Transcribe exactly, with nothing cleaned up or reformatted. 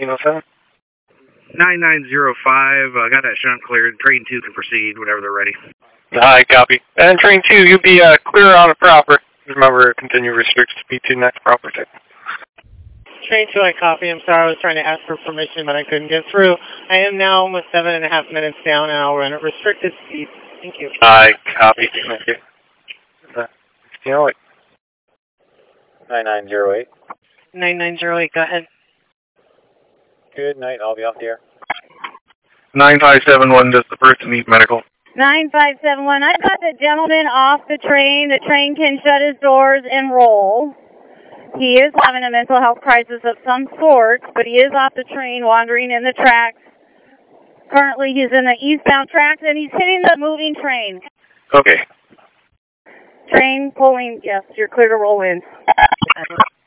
sixteen oh seven. nine nine zero five, I uh, got that shunt cleared. Train two can proceed whenever they're ready. Hi, copy. And train two, you'll be uh, clear on the proper. Remember, continue restrict speed to next proper check. Train two, I copy. I'm sorry, I was trying to ask for permission, but I couldn't get through. I am now almost seven and a half minutes down, and I'll run at restricted speed. Thank you. Hi, copy. Thank you. sixteen oh eight. nine nine zero eight. nine nine zero eight, go ahead. Good night, I'll be off the air. nine five seven one, just the first to meet medical. nine five seven one, I've got the gentleman off the train. The train can shut his doors and roll. He is having a mental health crisis of some sort, but he is off the train wandering in the tracks. Currently, he's in the eastbound tracks, and he's hitting the moving train. Okay. Train pulling, yes, you're clear to roll in.